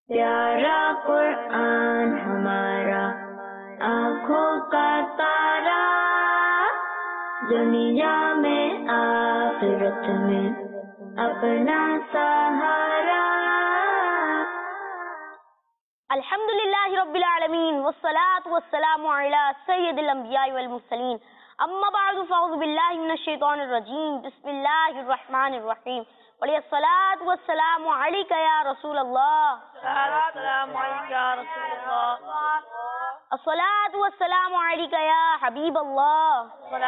پیارا قرآن ہمارا آنکھوں کا تارا، دنیا میں آخرت میں اپنا سہارا۔ الحمدللہ رب العالمین والصلاة والسلام علی سید الانبیاء والمرسلین، اما بعد فاعوذ باللہ من الشیطان الرجیم، بسم اللہ الرحمن الرحیم۔ بڑی الصلاة والسلام علیک یا رسول اللہ، السلام علیکم یا رسول اللہ، الصلاة والسلام علیک یا حبیب اللہ،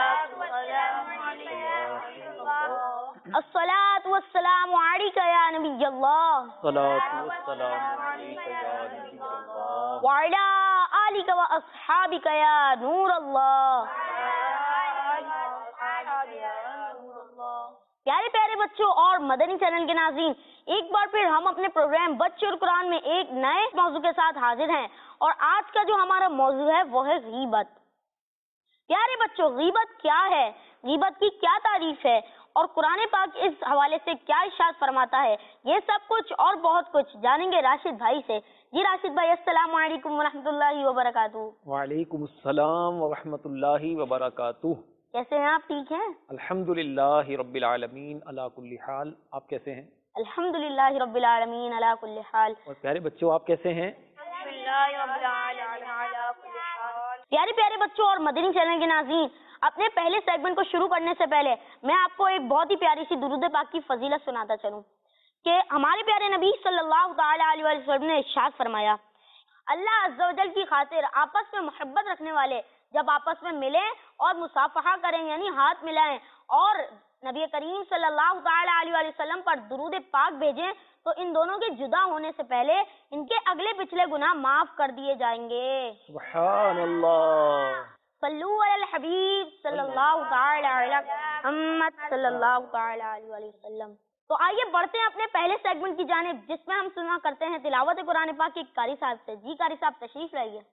الصلاة والسلام علیک یا نبی اللہ، وعلی آلک و اصحابک یا نور اللہ۔ پیارے پیارے بچوں اور مدنی چینل کے ناظرین، ایک بار پھر ہم اپنے پروگرام بچے اور قرآن میں ایک نئے موضوع کے ساتھ حاضر ہیں، اور آج کا جو ہمارا موضوع ہے وہ ہے غیبت۔ پیارے بچوں، غیبت کیا ہے، غیبت کی کیا تعریف ہے، اور قرآن پاک اس حوالے سے کیا ارشاد فرماتا ہے، یہ سب کچھ اور بہت کچھ جانیں گے راشد بھائی سے۔ جی راشد بھائی، السلام علیکم ورحمۃ اللہ وبرکاتہ۔ وعلیکم السلام ورحمۃ اللہ وبرکاتہ۔ کیسے ہیں آپ؟ ٹھیک ہیں؟ الحمدللہ رب العالمین علی کل حال۔ آپ کیسے ہیں؟ الحمدللہ رب العالمین علی کل حال۔ اور پیارے بچوں، آپ کیسے ہیں؟ پیارے پیارے بچوں اور مدنی چینل کے ناظرین، اپنے پہلے سیگمنٹ کو شروع کرنے سے پہلے میں آپ کو ایک بہت ہی پیاری سی درود پاک کی فضیلت سناتا چلوں کہ ہمارے پیارے نبی صلی اللہ تعالی علیہ وسلم نے ارشاد فرمایا، اللہ عز و جل کی خاطر آپس میں محبت رکھنے والے جب آپس میں ملیں اور مصافحہ کریں، یعنی ہاتھ ملائیں، اور نبی کریم صلی اللہ تعالی علیہ وسلم پر درود پاک بھیجیں، تو ان دونوں کے جدا ہونے سے پہلے ان کے اگلے پچھلے گناہ معاف کر دیے جائیں گے۔ سبحان اللہ۔ صلو علی الحبیب صلی اللہ تعالی علی محمد صلی اللہ تعالی علیہ وسلم۔ تو آئیے بڑھتے ہیں اپنے پہلے سیگمنٹ کی جانب، جس میں ہم سنا کرتے ہیں تلاوت قرآن پاک کے قاری صاحب سے۔ جی قاری صاحب تشریف لائیے۔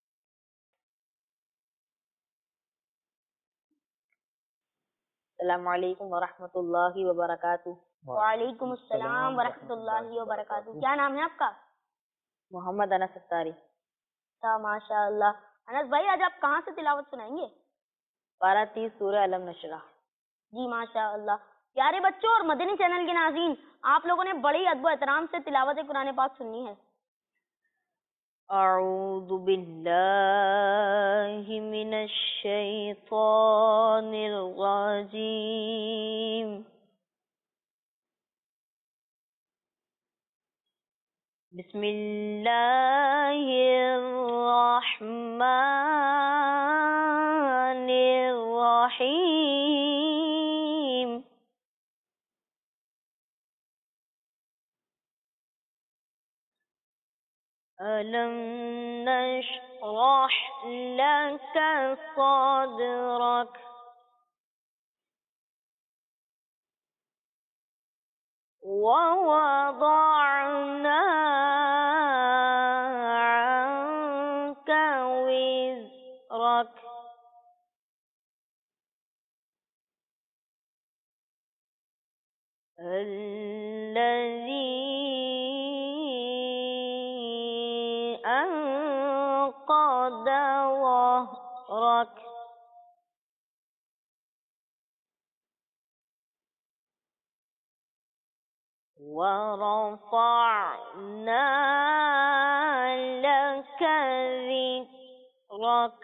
السلام علیکم ورحمۃ اللہ وبرکاتہ۔ وعلیکم السلام ورحمۃ اللہ وبرکاتہ۔ کیا نام ہے آپ کا؟ محمد انس ستاری۔ ماشاء اللہ۔ انس بھائی، آج آپ کہاں سے تلاوت سنائیں گے؟ پارہ 30 سورہ علم نشرہ۔ جی ماشاء اللہ۔ پیارے بچوں اور مدنی چینل کے ناظرین، آپ لوگوں نے بڑی ادب و احترام سے تلاوت قرآن پاک سننی ہے۔ اعوذ باللہ من الشیطان الرجیم، بسم اللہ الرحمن الرحیم، أَلَمْ نَشْرَحْ لَكَ صَدْرَكَ وَوَضَعْنَا عَنكَ وِزْرَكَ الَّذِي أنقض ظهرك ورفعنا لك ذكرك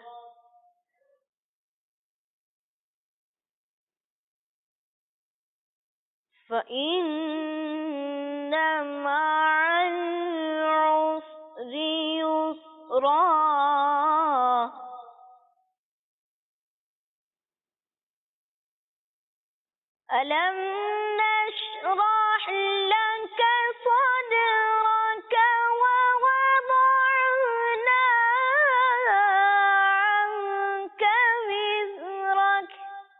فإن مع العسر يسرا ألم نشرح لك صدرك ووضعنا عنك وزرك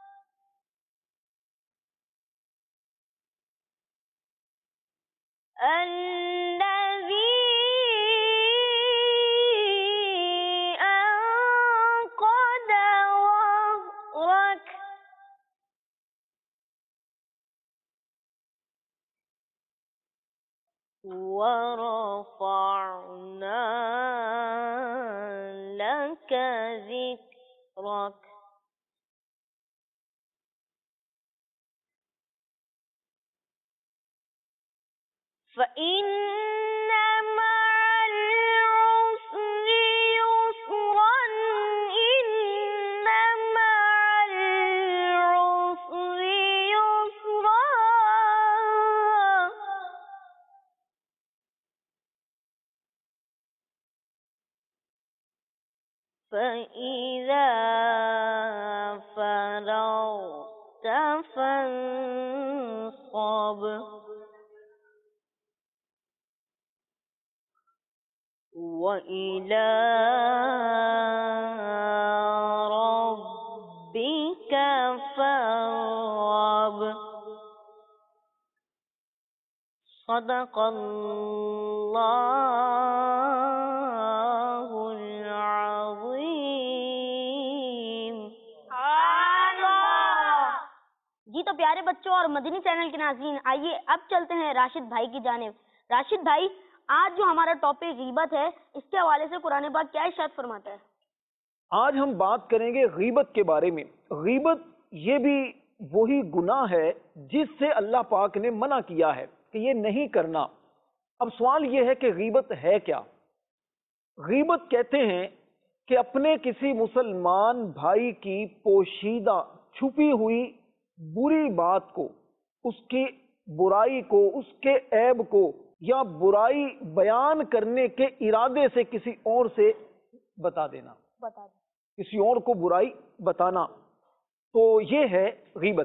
الذي أنقض ظهرك لك ذكرك فإن مع العسر يسرا إن مع العسر يسرا فإذا فرغت فانصب وإلى ربك فارغب صدق اللہ العظیم. جی تو پیارے بچوں اور مدنی چینل کے ناظرین، آئیے اب چلتے ہیں راشد بھائی کی جانب. راشد بھائی، آج جو ہمارا ٹاپک غیبت ہے، اس کے حوالے سے قرآن پاک کیا ارشاد فرماتا ہے؟ آج ہم بات کریں گے غیبت کے بارے میں. غیبت یہ بھی وہی گناہ ہے جس سے اللہ پاک نے منع کیا ہے کہ یہ نہیں کرنا. اب سوال یہ ہے کہ غیبت ہے کیا؟ غیبت کہتے ہیں کہ اپنے کسی مسلمان بھائی کی پوشیدہ چھپی ہوئی بری بات کو، اس کی برائی کو، اس کے عیب کو یا برائی بیان کرنے کے ارادے سے کسی اور سے بتا دینا، کسی اور کو برائی بتانا، تو یہ ہے غیبت.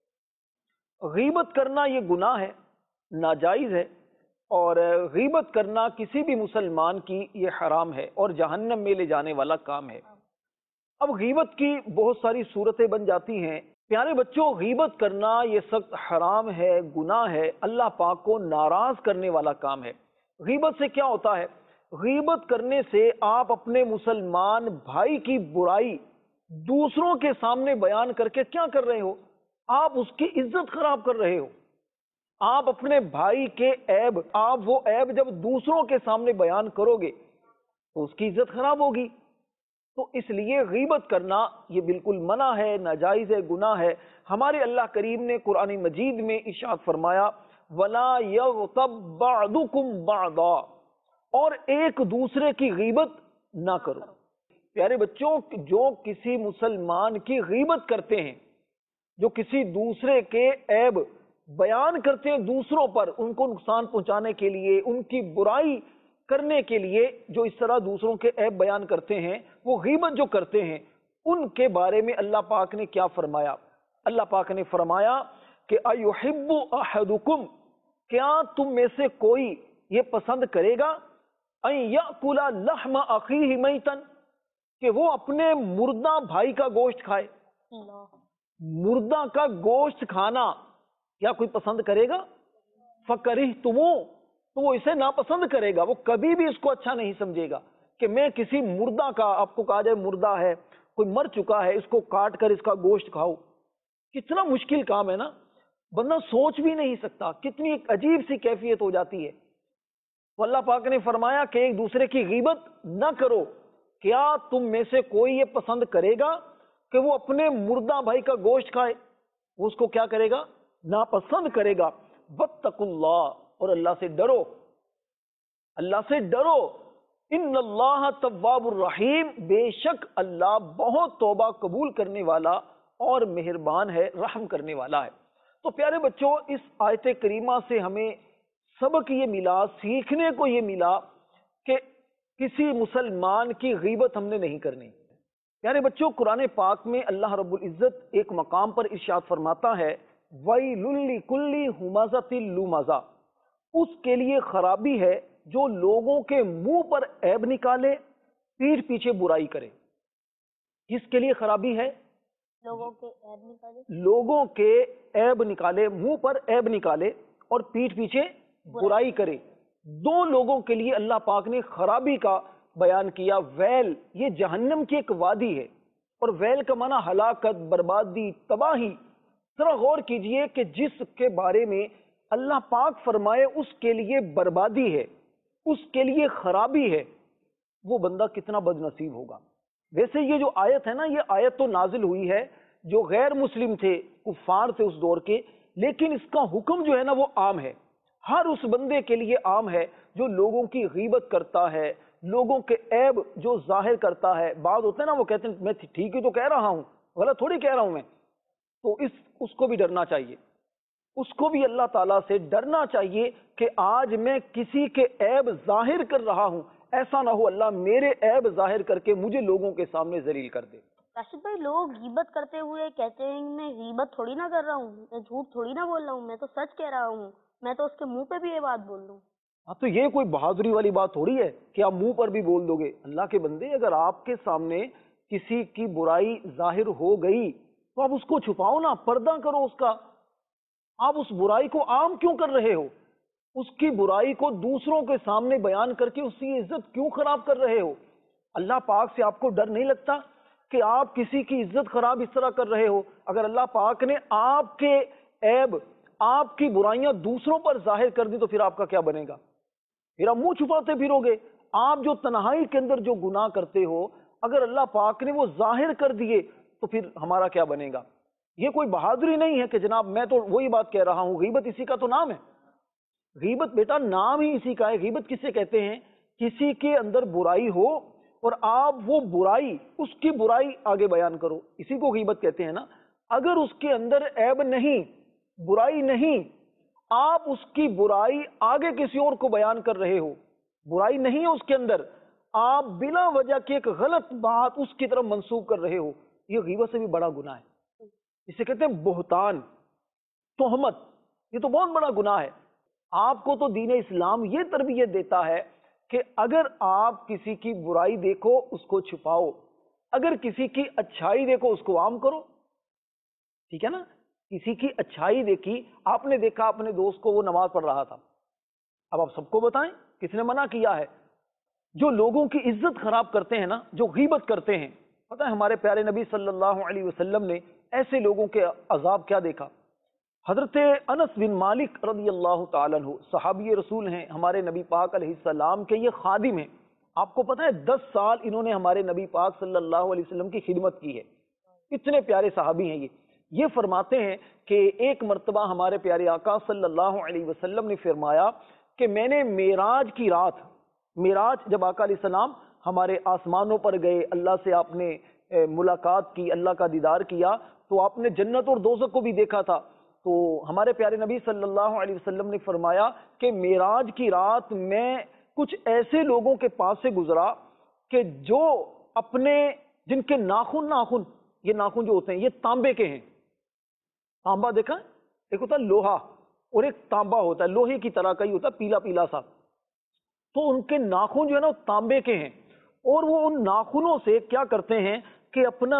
غیبت کرنا یہ گناہ ہے، ناجائز ہے، اور غیبت کرنا کسی بھی مسلمان کی یہ حرام ہے اور جہنم میں لے جانے والا کام ہے. اب غیبت کی بہت ساری صورتیں بن جاتی ہیں. پیارے بچوں، غیبت کرنا یہ سخت حرام ہے، گناہ ہے، اللہ پاک کو ناراض کرنے والا کام ہے. غیبت سے کیا ہوتا ہے؟ غیبت کرنے سے آپ اپنے مسلمان بھائی کی برائی دوسروں کے سامنے بیان کر کے کیا کر رہے ہو؟ آپ اس کی عزت خراب کر رہے ہو. آپ اپنے بھائی کے عیب، آپ وہ عیب جب دوسروں کے سامنے بیان کرو گے تو اس کی عزت خراب ہوگی. تو اس لیے غیبت کرنا یہ بالکل منع ہے، ناجائز ہے، گناہ ہے. ہمارے اللہ کریم نے قرآن مجید میں ارشاد فرمایا وَلَا يَغْتَبْ بَعْضُكُمْ بَعْضًا، اور ایک دوسرے کی غیبت نہ کرو. پیارے بچوں، جو کسی مسلمان کی غیبت کرتے ہیں، جو کسی دوسرے کے عیب بیان کرتے ہیں دوسروں پر، ان کو نقصان پہنچانے کے لیے، ان کی برائی کرنے کے لیے، جو اس طرح دوسروں کے عیب بیان کرتے ہیں، وہ غیبت جو کرتے ہیں، ان کے بارے میں اللہ پاک نے کیا فرمایا؟ اللہ پاک نے فرمایا کہ اَيُحِبُّ أَحَدُكُمْ، کیا تم میں سے کوئی یہ پسند کرے گا أَن يَأْكُلَ لَحْمَ أَخِيهِ مَيْتًا، کہ وہ اپنے مردہ بھائی کا گوشت کھائے؟ مردہ کا گوشت کھانا کیا کوئی پسند کرے گا؟ فَكَرِهْتُمُوهُ، تو وہ اسے ناپسند کرے گا، وہ کبھی بھی اس کو اچھا نہیں سمجھے گا کہ میں کسی مردہ کا، آپ کو کہا جائے مردہ ہے، کوئی مر چکا ہے، اس کو کاٹ کر اس کا گوشت کھاؤ. کتنا مشکل کام ہے نا، بندہ سوچ بھی نہیں سکتا، کتنی ایک عجیب سی کیفیت ہو جاتی ہے. تو اللہ پاک نے فرمایا کہ ایک دوسرے کی غیبت نہ کرو. کیا تم میں سے کوئی یہ پسند کرے گا کہ وہ اپنے مردہ بھائی کا گوشت کھائے؟ وہ اس کو کیا کرے گا؟ ناپسند کرے گا. واتقوا اللہ، اور اللہ سے ڈرو، اللہ سے ڈرو. ان اللہ تواب الرحیم، بے شک اللہ بہت توبہ قبول کرنے والا اور مہربان ہے، رحم کرنے والا ہے. تو پیارے بچوں، اس آیت کریمہ سے ہمیں سبق یہ ملا، سیکھنے کو یہ ملا کہ کسی مسلمان کی غیبت ہم نے نہیں کرنی. پیارے بچوں، قرآن پاک میں اللہ رب العزت ایک مقام پر ارشاد فرماتا ہے وَيْلٌ لِكُلِّ ہُمَزَةٍ لُمَزَةٍ، اس کے لیے خرابی ہے جو لوگوں کے منہ پر عیب نکالے، پیٹھ پیچھے برائی کرے. کس کے لیے خرابی ہے؟ لوگوں کے عیب نکالے، لوگوں کے عیب نکالے، منہ پر عیب نکالے اور پیٹھ پیچھے برائی کرے. دو لوگوں کے لیے اللہ پاک نے خرابی کا بیان کیا. ویل یہ جہنم کی ایک وادی ہے، اور ویل کا معنی ہلاکت، بربادی، تباہی. ذرا غور کیجئے کہ جس کے بارے میں اللہ پاک فرمائے اس کے لیے بربادی ہے، اس کے لیے خرابی ہے، وہ بندہ کتنا بد نصیب ہوگا. ویسے یہ جو آیت ہے نا، یہ آیت تو نازل ہوئی ہے جو غیر مسلم تھے، کفار تھے اس دور کے، لیکن اس کا حکم جو ہے نا وہ عام ہے، ہر اس بندے کے لیے عام ہے جو لوگوں کی غیبت کرتا ہے، لوگوں کے عیب جو ظاہر کرتا ہے۔ بعض ہوتے ہیں نا وہ کہتے ہیں میں ٹھیک ہی تو کہہ رہا ہوں، غلط تھوڑی کہہ رہا ہوں میں، تو اس کو بھی ڈرنا چاہیے، اس کو بھی اللہ تعالیٰ سے ڈرنا چاہیے کہ آج میں کسی کے عیب ظاہر کر رہا ہوں، ایسا نہ ہو اللہ میرے عیب ظاہر کر کے مجھے لوگوں کے سامنے ذلیل کر دے۔ راشد بھائی، لوگ غیبت کرتے ہوئے کہتے ہیں میں غیبت تھوڑی نہ کر رہا ہوں، میں جھوٹ تھوڑی نہ بول رہا ہوں، میں تو سچ کہہ رہا ہوں، میں تو اس کے منہ پہ بھی یہ بات بول دوں۔ ہاں تو یہ کوئی بہادری والی بات تھوڑی ہے کہ آپ منہ پر بھی بول دو گے۔ اللہ کے بندے، اگر آپ کے سامنے کسی کی برائی ظاہر ہو گئی تو آپ اس کو چھپاؤ نا، پردہ کرو اس کا۔ آپ اس برائی کو عام کیوں کر رہے ہو؟ اس کی برائی کو دوسروں کے سامنے بیان کر کے اس کی عزت کیوں خراب کر رہے ہو؟ اللہ پاک سے آپ کو ڈر نہیں لگتا کہ آپ کسی کی عزت خراب اس طرح کر رہے ہو؟ اگر اللہ پاک نے آپ کے عیب، آپ کی برائیاں دوسروں پر ظاہر کر دی تو پھر آپ کا کیا بنے گا؟ پھر آپ منہ چھپاتے پھرو گے۔ آپ جو تنہائی کے اندر جو گناہ کرتے ہو، اگر اللہ پاک نے وہ ظاہر کر دیے تو پھر ہمارا کیا بنے گا؟ یہ کوئی بہادری نہیں ہے کہ جناب میں تو وہی بات کہہ رہا ہوں۔ غیبت اسی کا تو نام ہے، غیبت بیٹا نام ہی اسی کا ہے۔ غیبت کسے کہتے ہیں؟ کسی کے اندر برائی ہو اور آپ وہ برائی، اس کی برائی آگے بیان کرو، اسی کو غیبت کہتے ہیں نا۔ اگر اس کے اندر عیب نہیں، برائی نہیں، آپ اس کی برائی آگے کسی اور کو بیان کر رہے ہو، برائی نہیں ہے اس کے اندر، آپ بلا وجہ کی ایک غلط بات اس کی طرف منسوب کر رہے ہو، یہ غیبت سے بھی بڑا گناہ ہے۔ اسے کہتے ہیں بہتان، تہمت، یہ تو بہت بڑا گناہ ہے۔ آپ کو تو دین اسلام یہ تربیت دیتا ہے کہ اگر آپ کسی کی برائی دیکھو اس کو چھپاؤ، اگر کسی کی اچھائی دیکھو اس کو عام کرو، ٹھیک ہے نا؟ کسی کی اچھائی دیکھی، آپ نے دیکھا اپنے دوست کو وہ نماز پڑھ رہا تھا، اب آپ سب کو بتائیں کس نے منع کیا ہے؟ جو لوگوں کی عزت خراب کرتے ہیں نا، جو غیبت کرتے ہیں، پتہ ہے ہمارے پیارے نبی صلی اللہ علیہ وسلم نے ایسے لوگوں کے عذاب کیا دیکھا؟ حضرت انس بن مالک رضی اللہ تعالیٰ عنہ صحابی رسول ہیں، ہمارے نبی پاک علیہ السلام کے یہ خادم ہیں۔ آپ کو پتہ ہے 10 سال انہوں نے ہمارے نبی پاک صلی اللہ علیہ وسلم کی خدمت کی ہے، اتنے پیارے صحابی ہیں یہ فرماتے ہیں کہ ایک مرتبہ ہمارے پیارے آقا صلی اللہ علیہ وسلم نے فرمایا کہ میں نے معراج کی رات، معراج جب آقا علیہ السلام ہمارے آسمانوں پر گئے، اللہ سے آپ نے ملاقات کی، اللہ کا دیدار کیا، تو آپ نے جنت اور دوزخ کو بھی دیکھا تھا۔ تو ہمارے پیارے نبی صلی اللہ علیہ وسلم نے فرمایا کہ معراج کی رات میں کچھ ایسے لوگوں کے پاس سے گزرا کہ جو اپنے، جن کے ناخن، یہ ناخن جو ہوتے ہیں یہ تانبے کے ہیں۔ تانبا دیکھا، ایک ہوتا ہے لوہا اور ایک تانبا ہوتا ہے، لوہے کی طرح کا ہی ہوتا ہے، پیلا پیلا سا، تو ان کے ناخن جو ہے نا وہ تانبے کے ہیں، اور وہ ان ناخنوں سے کیا کرتے ہیں کہ اپنا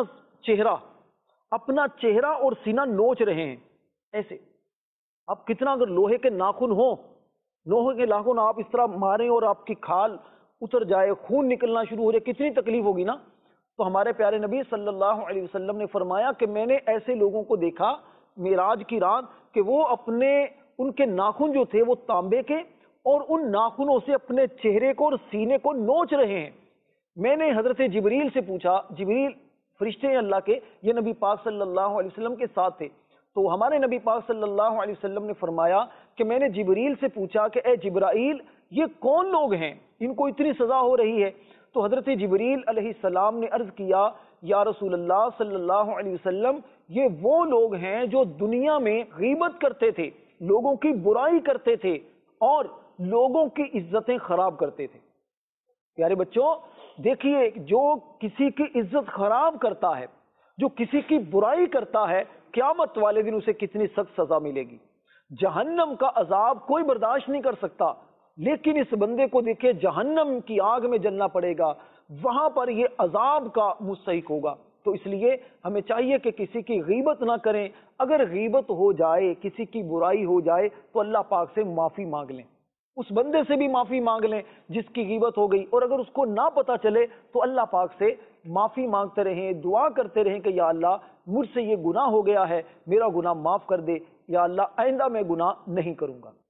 چہرہ اور سینہ نوچ رہے ہیں ایسے۔ اب کتنا اگر لوہے کے ناخن ہوں، لوہے کے ناخن آپ اس طرح ماریں اور آپ کی کھال اتر جائے، خون نکلنا شروع ہو جائے، کتنی تکلیف ہوگی نا۔ تو ہمارے پیارے نبی صلی اللہ علیہ وسلم نے فرمایا کہ میں نے ایسے لوگوں کو دیکھا معراج کی رات کہ وہ اپنے، ان کے ناخن جو تھے وہ تانبے کے، اور ان ناخنوں سے اپنے چہرے کو اور سینے کو نوچ رہے ہیں۔ میں نے حضرت جبریل سے پوچھا، جبریل فرشتے ہیں اللہ کے، یہ نبی پاک صلی اللہ علیہ وسلم کے ساتھ تھے، تو ہمارے نبی پاک صلی اللہ علیہ وسلم نے فرمایا کہ میں نے جبریل سے پوچھا کہ اے جبرائیل یہ کون لوگ ہیں، ان کو اتنی سزا ہو رہی ہے؟ تو حضرت جبریل علیہ السلام نے عرض کیا یا رسول اللہ صلی اللہ علیہ وسلم، یہ وہ لوگ ہیں جو دنیا میں غیبت کرتے تھے، لوگوں کی برائی کرتے تھے اور لوگوں کی عزتیں خراب کرتے تھے۔ پیارے بچوں دیکھیے، جو کسی کی عزت خراب کرتا ہے، جو کسی کی برائی کرتا ہے، قیامت والے دن اسے کتنی سخت سزا ملے گی۔ جہنم کا عذاب کوئی برداشت نہیں کر سکتا، لیکن اس بندے کو دیکھیں جہنم کی آگ میں جلنا پڑے گا، وہاں پر یہ عذاب کا مستحق ہوگا۔ تو اس لیے ہمیں چاہیے کہ کسی کی غیبت نہ کریں، اگر غیبت ہو جائے، کسی کی برائی ہو جائے تو اللہ پاک سے معافی مانگ لیں، اس بندے سے بھی معافی مانگ لیں جس کی غیبت ہو گئی، اور اگر اس کو نہ پتہ چلے تو اللہ پاک سے معافی مانگتے رہیں، دعا کرتے رہیں کہ یا اللہ مجھ سے یہ گناہ ہو گیا ہے، میرا گناہ معاف کر دے، یا اللہ آئندہ میں گناہ نہیں کروں گا۔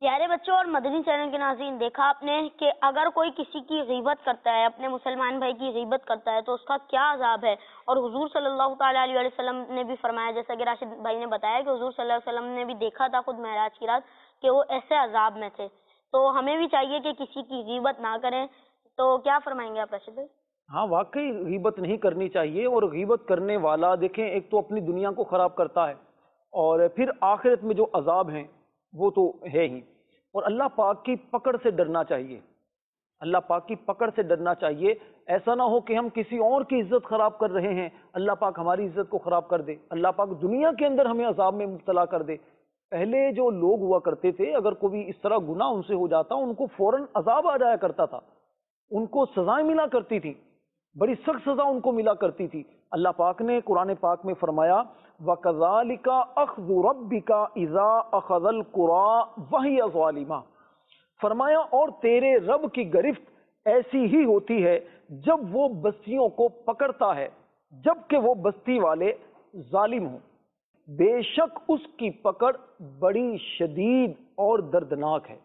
پیارے بچوں اور مدنی چینل کے ناظرین، دیکھا آپ نے کہ اگر کوئی کسی کی غیبت کرتا ہے، اپنے مسلمان بھائی کی غیبت کرتا ہے، تو اس کا کیا عذاب ہے. اور حضور صلی اللہ تعالیٰ علیہ وسلم نے بھی فرمایا، جیسا کہ راشد بھائی نے بتایا، کہ حضور صلی اللہ علیہ وسلم نے بھی دیکھا تھا خود معراج کی رات کہ وہ ایسے عذاب میں تھے. تو ہمیں بھی چاہیے کہ کسی کی غیبت نہ کریں. تو کیا فرمائیں گے آپ راشد بھائی؟ ہاں واقعی غیبت نہیں کرنی چاہیے. اور غیبت کرنے والا دیکھیں ایک تو اپنی دنیا کو خراب کرتا ہے، اور پھر آخرت میں جو عذاب ہیں وہ تو ہے ہی. اور اللہ پاک کی پکڑ سے ڈرنا چاہیے، اللہ پاک کی پکڑ سے ڈرنا چاہیے. ایسا نہ ہو کہ ہم کسی اور کی عزت خراب کر رہے ہیں، اللہ پاک ہماری عزت کو خراب کر دے، اللہ پاک دنیا کے اندر ہمیں عذاب میں مبتلا کر دے. پہلے جو لوگ ہوا کرتے تھے، اگر کوئی اس طرح گناہ ان سے ہو جاتا ان کو فوراً عذاب آ جایا کرتا تھا، ان کو سزائیں ملا کرتی تھی، بڑی سخت سزا ان کو ملا کرتی تھی. اللہ پاک نے قرآن پاک میں فرمایا وَكَذَلِكَ أَخْذُ رَبِّكَ إِذَا أَخَذَ الْقُرَىٰ وَهِيَ ظَالِمَةٌ، فرمایا اور تیرے رب کی گرفت ایسی ہی ہوتی ہے جب وہ بستیوں کو پکڑتا ہے جب کہ وہ بستی والے ظالم ہوں. بے شک اس کی پکڑ بڑی شدید اور دردناک ہے.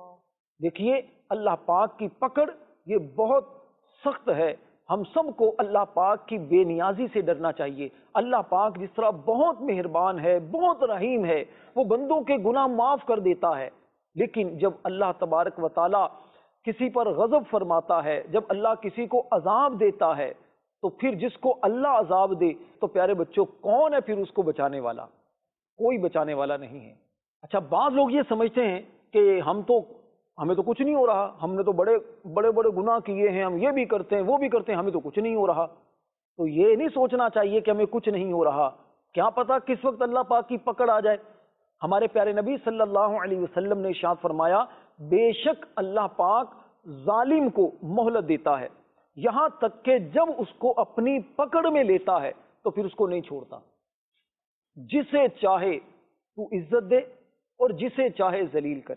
دیکھیے اللہ پاک کی پکڑ یہ بہت سخت ہے. ہم سب کو اللہ پاک کی بے نیازی سے ڈرنا چاہیے. اللہ پاک جس طرح بہت مہربان ہے، بہت رحیم ہے، وہ بندوں کے گناہ معاف کر دیتا ہے. لیکن جب اللہ تبارک و تعالی کسی پر غضب فرماتا ہے، جب اللہ کسی کو عذاب دیتا ہے، تو پھر جس کو اللہ عذاب دے تو پیارے بچوں کون ہے پھر اس کو بچانے والا؟ کوئی بچانے والا نہیں ہے. اچھا بعض لوگ یہ سمجھتے ہیں کہ ہمیں تو کچھ نہیں ہو رہا، ہم نے تو بڑے بڑے گناہ کیے ہیں، ہم یہ بھی کرتے ہیں وہ بھی کرتے ہیں، ہمیں تو کچھ نہیں ہو رہا. تو یہ نہیں سوچنا چاہیے کہ ہمیں کچھ نہیں ہو رہا. کیا پتا کس وقت اللہ پاک کی پکڑ آ جائے. ہمارے پیارے نبی صلی اللہ علیہ وسلم نے ارشاد فرمایا بے شک اللہ پاک ظالم کو مہلت دیتا ہے، یہاں تک کہ جب اس کو اپنی پکڑ میں لیتا ہے تو پھر اس کو نہیں چھوڑتا. جسے چاہے تو عزت دے اور جسے چاہے ذلیل کرے.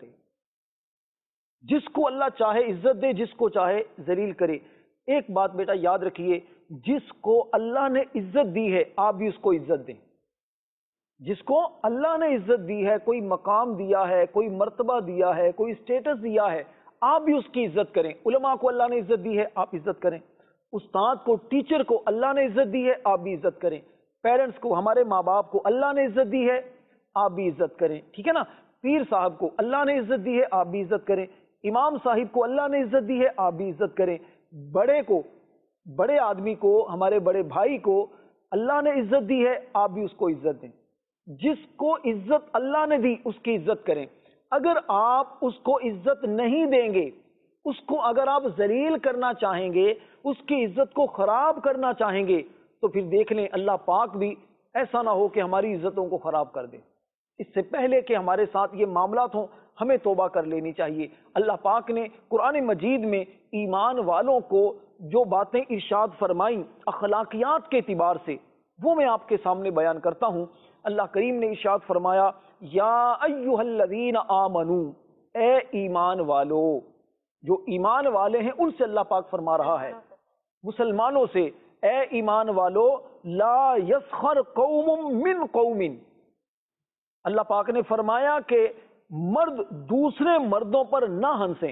جس کو اللہ چاہے عزت دے، جس کو چاہے ذلیل کرے. ایک بات بیٹا یاد رکھیے، جس کو اللہ نے عزت دی ہے آپ بھی اس کو عزت دیں. جس کو اللہ نے عزت دی ہے، کوئی مقام دیا ہے، کوئی مرتبہ دیا ہے، کوئی اسٹیٹس دیا ہے، آپ بھی اس کی عزت کریں. علماء کو اللہ نے عزت دی ہے آپ عزت کریں. استاد کو، ٹیچر کو اللہ نے عزت دی ہے آپ بھی عزت کریں. پیرنٹس کو، ہمارے ماں باپ کو اللہ نے عزت دی ہے آپ بھی عزت کریں. ٹھیک ہے نا. پیر صاحب کو اللہ نے عزت دی ہے آپ بھی عزت کریں. امام صاحب کو اللہ نے عزت دی ہے آپ بھی عزت کریں. بڑے کو، بڑے آدمی کو، ہمارے بڑے بھائی کو اللہ نے عزت دی ہے آپ بھی اس کو عزت دیں. جس کو عزت اللہ نے دی اس کی عزت کریں. اگر آپ اس کو عزت نہیں دیں گے، اس کو اگر آپ ذلیل کرنا چاہیں گے، اس کی عزت کو خراب کرنا چاہیں گے، تو پھر دیکھ لیں اللہ پاک بھی ایسا نہ ہو کہ ہماری عزتوں کو خراب کر دے. اس سے پہلے کہ ہمارے ساتھ یہ معاملات ہوں ہمیں توبہ کر لینی چاہیے. اللہ پاک نے قرآن مجید میں ایمان والوں کو جو باتیں ارشاد فرمائیں اخلاقیات کے اعتبار سے، وہ میں آپ کے سامنے بیان کرتا ہوں. اللہ کریم نے ارشاد فرمایا یا ایھا الذین آمنو، اے ایمان والو. جو ایمان والے ہیں ان سے اللہ پاک فرما رہا ہے، مسلمانوں سے، اے ایمان والو لا یسخر قوم من قوم. اللہ پاک نے فرمایا کہ مرد دوسرے مردوں پر نہ ہنسیں.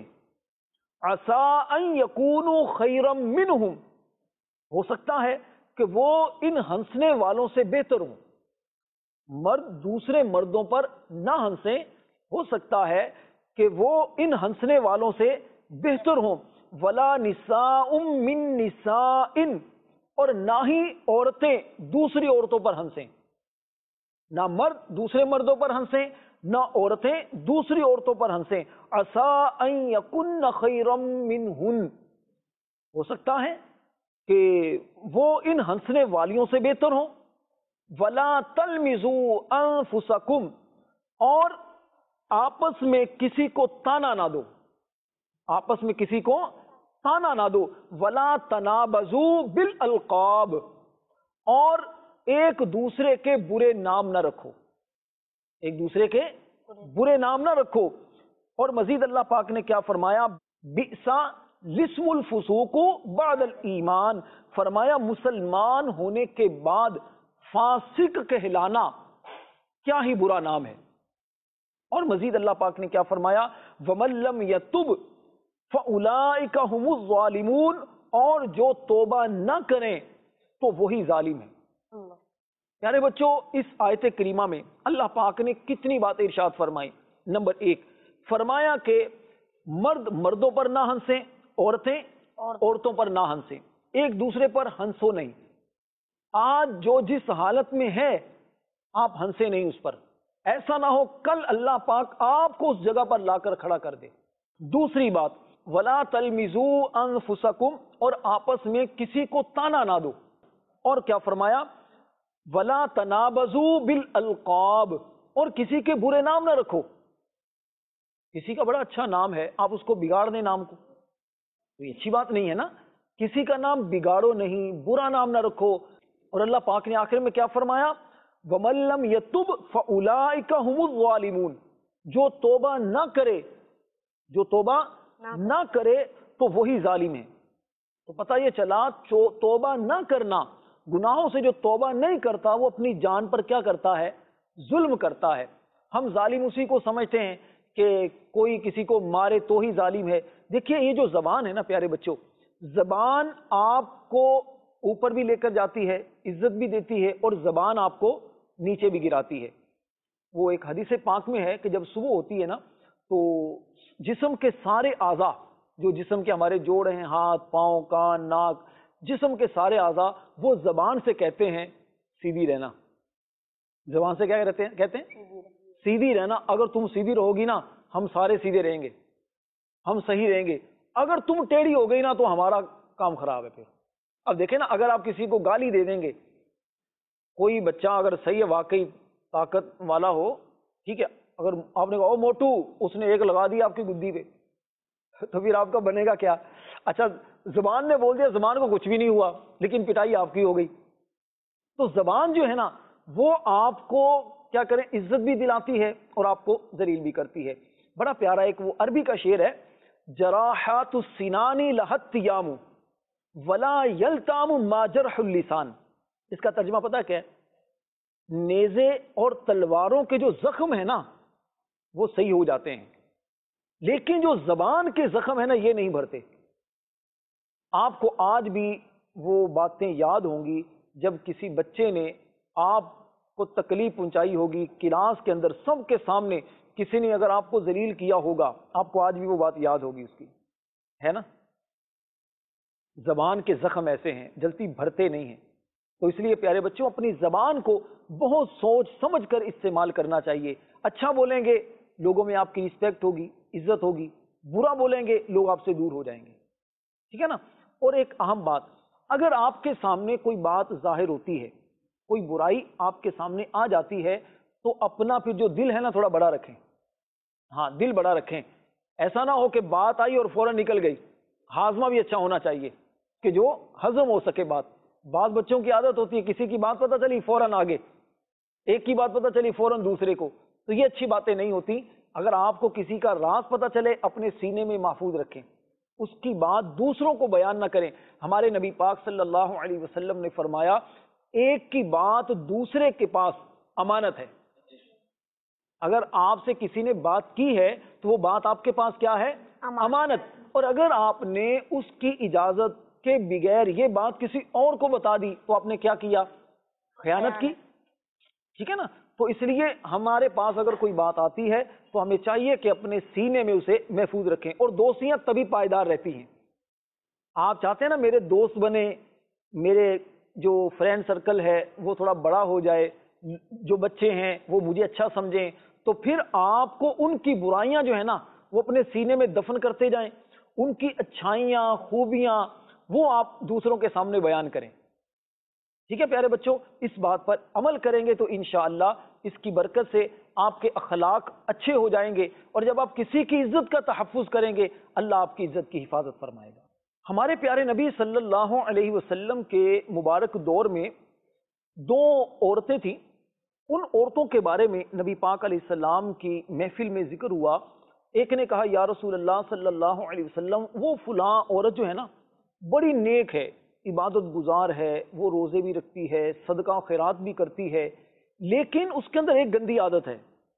عسى ان یکونوا خیرا منہم، ہو سکتا ہے کہ وہ ان ہنسنے والوں سے بہتر ہوں. مرد دوسرے مردوں پر نہ ہنسیں، ہو سکتا ہے کہ وہ ان ہنسنے والوں سے بہتر ہوں. ولا نساء من نساء، اور نہ ہی عورتیں دوسری عورتوں پر ہنسیں. نہ مرد دوسرے مردوں پر ہنسیں، نہ عورتیں دوسری عورتوں پر ہنسیں. عسى ان یکن خیرا منہن، ہو سکتا ہے کہ وہ ان ہنسنے والیوں سے بہتر ہوں. ولا تلمزوا انفسکم، اور آپس میں کسی کو تانا نہ دو، آپس میں کسی کو تانا نہ دو. ولا تنابزوا بالالقاب، اور ایک دوسرے کے برے نام نہ رکھو، ایک دوسرے کے برے نام نہ رکھو. اور مزید اللہ پاک نے کیا فرمایا بئس الاسم الفسوق بعد الایمان، فرمایا مسلمان ہونے کے بعد فاسق کہلانا کیا ہی برا نام ہے. اور مزید اللہ پاک نے کیا فرمایا؟ وَمَن لَّمْ يَتُبْ فَأُولَٰئِكَ هُمُ الظَّالِمُونَ، اور جو توبہ نہ کریں تو وہی ظالم ہیں۔ پیارے بچوں، اس آیت کریمہ میں اللہ پاک نے کتنی باتیں ارشاد فرمائی۔ نمبر 1 فرمایا کہ مرد مردوں پر نہ ہنسیں، عورتیں عورتوں پر نہ ہنسیں، ایک دوسرے پر ہنسو نہیں۔ آج جو جس حالت میں ہے آپ ہنسے نہیں اس پر، ایسا نہ ہو کل اللہ پاک آپ کو اس جگہ پر لا کر کھڑا کر دے۔ دوسری بات، وَلَا تَلْمِزُوا أَنفُسَكُمْ، اور آپس میں کسی کو تانا نہ دو۔ اور کیا فرمایا؟ وَلَا تَنَابَزُوا بِالْأَلْقَابِ، اور کسی کے برے نام نہ رکھو۔ کسی کا بڑا اچھا نام ہے، آپ اس کو بگاڑ دیں نام کو، تو یہ اچھی بات نہیں ہے نا۔ کسی کا نام بگاڑو نہیں، برا نام نہ رکھو۔ اور اللہ پاک نے آخر میں کیا فرمایا؟ وَمَن لَّمْ يَتُبْ فَأُولَٰئِكَ هُمُ الظَّالِمُونَ، جو توبہ نہ کرے، جو توبہ نہ کرے تو وہی ظالم ہے۔ تو پتہ یہ چلا توبہ نہ کرنا، گناہوں سے جو توبہ نہیں کرتا وہ اپنی جان پر کیا کرتا ہے؟ ظلم کرتا ہے۔ ہم ظالم اسی کو سمجھتے ہیں کہ کوئی کسی کو مارے تو ہی ظالم ہے۔ دیکھیے یہ جو زبان ہے نا پیارے بچوں، زبان آپ کو اوپر بھی لے کر جاتی ہے، عزت بھی دیتی ہے، اور زبان آپ کو نیچے بھی گراتی ہے۔ وہ ایک حدیث پاک میں ہے کہ جب صبح ہوتی ہے نا تو جسم کے سارے اعضاء، جو جسم کے ہمارے جوڑ ہیں، ہاتھ پاؤں کان ناک، جسم کے سارے اعضاء، وہ زبان سے کہتے ہیں سیدھی رہنا۔ زبان سے کیا کہتے ہیں؟ سیدھی رہنا۔ اگر تم سیدھی رہو گی نا ہم سارے سیدھے رہیں گے، ہم صحیح رہیں گے۔ اگر تم ٹیڑھی ہو گئی نا تو ہمارا کام خراب ہے۔ پھر اب دیکھیں نا، اگر آپ کسی کو گالی دے دیں گے، کوئی بچہ اگر صحیح ہے، واقعی طاقت والا ہو، ٹھیک ہے، اگر آپ نے کہا او موٹو، اس نے ایک لگا دیا آپ کی گدی پہ، تو پھر آپ کا بنے گا کیا؟ اچھا زبان نے بول دیا، زبان کو کچھ بھی نہیں ہوا لیکن پٹائی آپ کی ہو گئی۔ تو زبان جو ہے نا وہ آپ کو کیا کریں؟ عزت بھی دلاتی ہے اور آپ کو ذلیل بھی کرتی ہے۔ بڑا پیارا ایک وہ عربی کا شعر ہے، جراحات السنان لہت تیام ولا یلتام ما جرح اللسان۔ اس کا ترجمہ پتہ کیا ہے؟ نیزے اور تلواروں کے جو زخم ہے نا وہ صحیح ہو جاتے ہیں، لیکن جو زبان کے زخم ہے نا یہ نہیں بھرتے۔ آپ کو آج بھی وہ باتیں یاد ہوں گی جب کسی بچے نے آپ کو تکلیف پہنچائی ہوگی، کلاس کے اندر سب کے سامنے کسی نے اگر آپ کو ذلیل کیا ہوگا، آپ کو آج بھی وہ بات یاد ہوگی اس کی، ہے نا؟ زبان کے زخم ایسے ہیں، جلدی بھرتے نہیں ہیں۔ تو اس لیے پیارے بچوں اپنی زبان کو بہت سوچ سمجھ کر استعمال کرنا چاہیے۔ اچھا بولیں گے لوگوں میں آپ کی رسپیکٹ ہوگی، عزت ہوگی، برا بولیں گے لوگ آپ سے دور ہو جائیں گے، ٹھیک ہے نا؟ اور ایک اہم بات، اگر آپ کے سامنے کوئی بات ظاہر ہوتی ہے، کوئی برائی آپ کے سامنے آ جاتی ہے، تو اپنا پھر جو دل ہے نا تھوڑا بڑا رکھیں۔ ہاں دل بڑا رکھیں، ایسا نہ ہو کہ بات آئی اور فوراً نکل گئی۔ ہاضمہ بھی اچھا ہونا چاہیے کہ جو ہضم ہو سکے بات۔ بعض بچوں کی عادت ہوتی ہے کسی کی بات پتہ چلی فوراً آگے، ایک کی بات پتہ چلی فوراً دوسرے کو، تو یہ اچھی باتیں نہیں ہوتی۔ اگر آپ کو کسی کا راز پتہ چلے اپنے سینے میں محفوظ رکھیں، اس کی بات دوسروں کو بیان نہ کریں۔ ہمارے نبی پاک صلی اللہ علیہ وسلم نے فرمایا ایک کی بات دوسرے کے پاس امانت ہے۔ اگر آپ سے کسی نے بات کی ہے تو وہ بات آپ کے پاس کیا ہے؟ امانت۔ اور اگر آپ نے اس کی اجازت کے بغیر یہ بات کسی اور کو بتا دی تو آپ نے کیا کیا؟ خیانت کی، ٹھیک ہے نا؟ تو اس لیے ہمارے پاس اگر کوئی بات آتی ہے تو ہمیں چاہیے کہ اپنے سینے میں اسے محفوظ رکھیں، اور دوستیاں تبھی پائیدار رہتی ہیں۔ آپ چاہتے ہیں نا میرے دوست بنے، میرے جو فرینڈ سرکل ہے وہ تھوڑا بڑا ہو جائے، جو بچے ہیں وہ مجھے اچھا سمجھیں، تو پھر آپ کو ان کی برائیاں جو ہے نا وہ اپنے سینے میں دفن کرتے جائیں، ان کی اچھائیاں خوبیاں وہ آپ دوسروں کے سامنے بیان کریں، ٹھیک ہے پیارے بچوں؟ اس بات پر عمل کریں گے تو انشاءاللہ اس کی برکت سے آپ کے اخلاق اچھے ہو جائیں گے، اور جب آپ کسی کی عزت کا تحفظ کریں گے اللہ آپ کی عزت کی حفاظت فرمائے گا۔ ہمارے پیارے نبی صلی اللہ علیہ وسلم کے مبارک دور میں دو عورتیں تھیں، ان عورتوں کے بارے میں نبی پاک علیہ السلام کی محفل میں ذکر ہوا۔ ایک نے کہا یا رسول اللہ صلی اللہ علیہ وسلم وہ فلاں عورت جو ہے نا بڑی نیک ہے، عبادت گزار ہے، وہ روزے بھی رکھتی ہے، صدقہ و خیرات بھی کرتی ہے، لیکن اس کے اندر ایک گندی عادت ہے،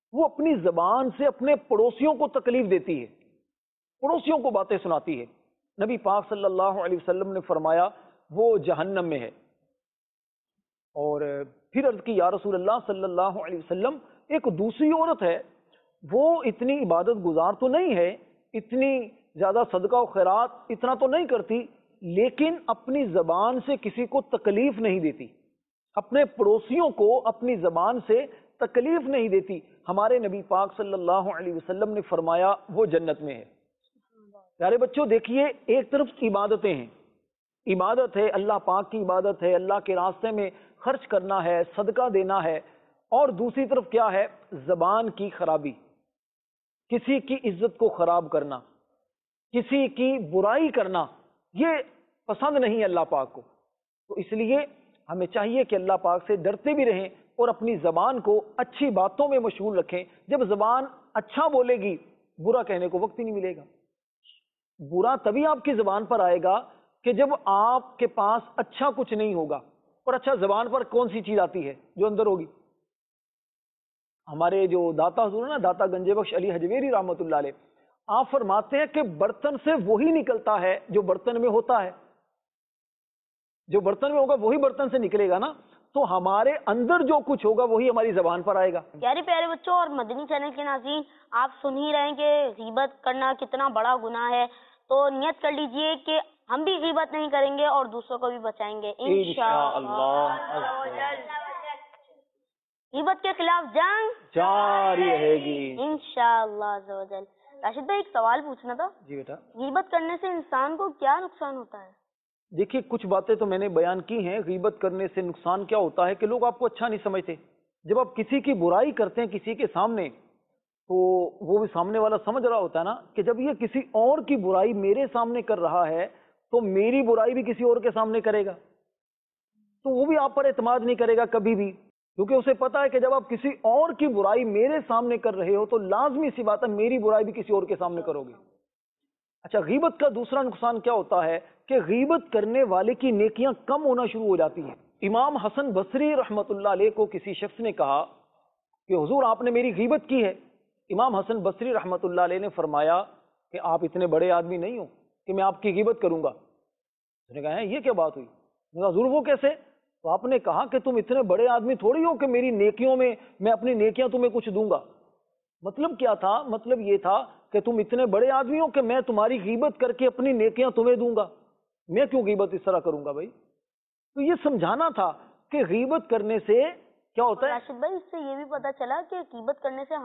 وہ اپنی زبان سے اپنے پڑوسیوں کو تکلیف دیتی ہے، پڑوسیوں کو باتیں سناتی ہے۔ نبی پاک صلی اللہ علیہ وسلم نے فرمایا وہ جہنم میں ہے۔ اور پھر عرض کی یا رسول اللہ صلی اللہ علیہ وسلم، ایک دوسری عورت ہے، وہ اتنی عبادت گزار تو نہیں ہے، اتنی زیادہ صدقہ و خیرات اتنا تو نہیں کرتی، لیکن اپنی زبان سے کسی کو تکلیف نہیں دیتی، اپنے پڑوسیوں کو اپنی زبان سے تکلیف نہیں دیتی۔ ہمارے نبی پاک صلی اللہ علیہ وسلم نے فرمایا وہ جنت میں ہے۔ پیارے بچوں دیکھیے، ایک طرف عبادتیں ہیں، عبادت ہے، اللہ پاک کی عبادت ہے، اللہ کے راستے میں خرچ کرنا ہے، صدقہ دینا ہے، اور دوسری طرف کیا ہے؟ زبان کی خرابی، کسی کی عزت کو خراب کرنا، کسی کی برائی کرنا، یہ پسند نہیں اللہ پاک کو۔ تو اس لیے ہمیں چاہیے کہ اللہ پاک سے ڈرتے بھی رہیں اور اپنی زبان کو اچھی باتوں میں مشغول رکھیں۔ جب زبان اچھا بولے گی، برا کہنے کو وقت ہی نہیں ملے گا۔ برا تبھی آپ کی زبان پر آئے گا کہ جب آپ کے پاس اچھا کچھ نہیں ہوگا۔ اور اچھا زبان پر کون سی چیز آتی ہے؟ جو اندر ہوگی۔ ہمارے جو داتا حضور ہے نا، داتا گنج بخش علی حجویری رحمۃ اللہ علیہ، آپ فرماتے ہیں کہ برتن سے وہی نکلتا ہے جو برتن میں ہوتا ہے، جو برتن میں ہوگا وہی برتن سے نکلے گا نا۔ تو ہمارے اندر جو کچھ ہوگا وہی ہماری زبان پر آئے گا۔ پیارے پیارے بچوں اور مدنی چینل کے ناظرین، آپ سن ہی رہے ہیں کہ غیبت کرنا کتنا بڑا گناہ ہے، تو نیت کر لیجئے کہ ہم بھی غیبت نہیں کریں گے اور دوسروں کو بھی بچائیں گے انشاءاللہ۔ غیبت کے خلاف جنگ جاری رہے گی انشاءاللہ عز و جل۔ راشد بھائی، ایک سوال پوچھنا تھا۔ جی بیٹا، غیبت کرنے سے انسان کو کیا نقصان ہوتا ہے؟ دیکھیے کچھ باتیں تو میں نے بیان کی ہیں۔ غیبت کرنے سے نقصان کیا ہوتا ہے کہ لوگ آپ کو اچھا نہیں سمجھتے۔ جب آپ کسی کی برائی کرتے ہیں کسی کے سامنے، تو وہ بھی سامنے والا سمجھ رہا ہوتا ہے نا کہ جب یہ کسی اور کی برائی میرے سامنے کر رہا ہے تو میری برائی بھی کسی اور کے سامنے کرے گا، تو وہ بھی آپ پر اعتماد نہیں کرے گا کبھی بھی، کیونکہ اسے پتا ہے کہ جب آپ کسی اور کی برائی میرے سامنے کر رہے ہو تو لازمی سی بات ہے میری برائی بھی کسی اور کے سامنے کرو گے۔ اچھا، غیبت کا دوسرا نقصان کیا ہوتا ہے کہ غیبت کرنے والے کی نیکیاں کم ہونا شروع ہو جاتی ہیں۔ امام حسن بصری رحمت اللہ علیہ کو کسی شخص نے کہا کہ حضور آپ نے میری غیبت کی ہے۔ امام حسن بصری رحمت اللہ علیہ نے فرمایا کہ آپ اتنے بڑے آدمی نہیں ہو کہ میں آپ کی غیبت کروں گا۔ اس نے کہا یہ کیا بات ہوئی؟ میں کہا حضور وہ کیسے؟ تو آپ نے کہا کہ تم اتنے بڑے آدمی تھوڑی ہو کہ میری نیکیوں میں اپنی نیکیاں تمہیں کچھ دوں گا۔ مطلب کیا تھا؟ مطلب یہ تھا کہ تم اتنے بڑے آدمی ہو کہ میں تمہاری غیبت کر کے اپنی نیکیاں تمہیں دوں گا، میں کیوں غیبت اس طرح کروں گا بھائی؟ تو یہ سمجھانا تھا کہ غیبت کرنے سے کیا ہوتا ہے۔ راشد بھائی، اس سے یہ بھی پتا چلا کہ غیبت کرنے سے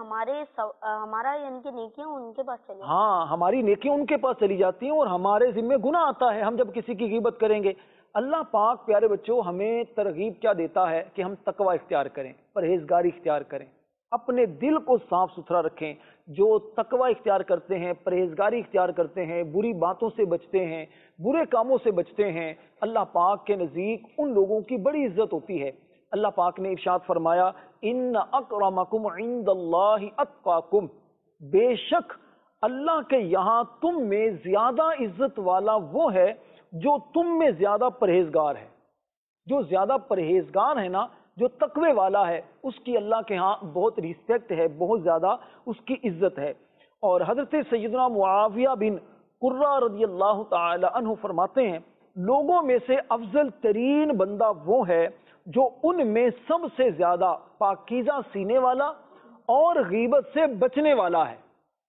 ہمارا یعنی کہ نیکیاں ان کے پاس چلی، ہاں، ہماری نیکیاں ان کے پاس چلی جاتی ہیں اور ہمارے ذمہ گناہ آتا ہے ہم جب کسی کی غیبت کریں گے۔ اللہ پاک پیارے بچوں ہمیں ترغیب کیا دیتا ہے کہ ہم تقوی اختیار کریں، پرہیزگاری اختیار کریں، اپنے دل کو صاف ستھرا رکھیں۔ جو تقوی اختیار کرتے ہیں، پرہیزگاری اختیار کرتے ہیں، بری باتوں سے بچتے ہیں، برے کاموں سے بچتے ہیں، اللہ پاک کے نزدیک ان لوگوں کی بڑی عزت ہوتی ہے۔ اللہ پاک نے ارشاد فرمایا ان اکرمکم عند اللہ اتقاکم، بے شک اللہ کے یہاں تم میں زیادہ عزت والا وہ ہے جو تم میں زیادہ پرہیزگار ہے۔ جو زیادہ پرہیزگار ہے نا، جو تقوی والا ہے، اس کی اللہ کے ہاں بہت ریسپیکٹ ہے، بہت زیادہ اس کی عزت ہے۔ اور حضرت سیدنا معاویہ بن قرہ رضی اللہ تعالی عنہ فرماتے ہیں لوگوں میں سے افضل ترین بندہ وہ ہے جو ان میں سب سے زیادہ پاکیزہ سینے والا اور غیبت سے بچنے والا ہے۔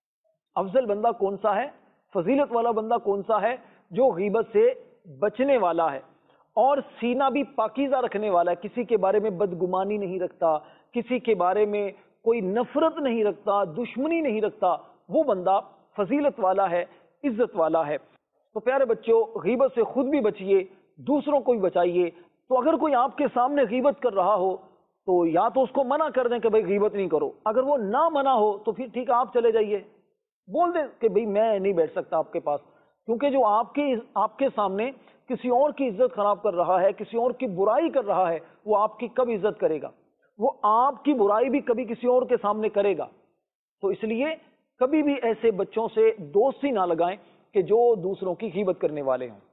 افضل بندہ کون سا ہے؟ فضیلت والا بندہ کون سا ہے؟ جو غیبت سے بچنے والا ہے اور سینہ بھی پاکیزہ رکھنے والا ہے، کسی کے بارے میں بدگمانی نہیں رکھتا، کسی کے بارے میں کوئی نفرت نہیں رکھتا، دشمنی نہیں رکھتا، وہ بندہ فضیلت والا ہے، عزت والا ہے۔ تو پیارے بچوں، غیبت سے خود بھی بچیے، دوسروں کو بھی بچائیے۔ تو اگر کوئی آپ کے سامنے غیبت کر رہا ہو تو یا تو اس کو منع کر دیں کہ بھائی غیبت نہیں کرو، اگر وہ نہ منع ہو تو پھر ٹھیک ہے آپ چلے جائیے، بول دیں کہ بھائی میں نہیں بیٹھ سکتا آپ کے پاس، کیونکہ جو آپ کے سامنے کسی اور کی عزت خراب کر رہا ہے، کسی اور کی برائی کر رہا ہے، وہ آپ کی کب عزت کرے گا؟ وہ آپ کی برائی بھی کبھی کسی اور کے سامنے کرے گا۔ تو اس لیے کبھی بھی ایسے بچوں سے دوستی نہ لگائیں کہ جو دوسروں کی غیبت کرنے والے ہوں۔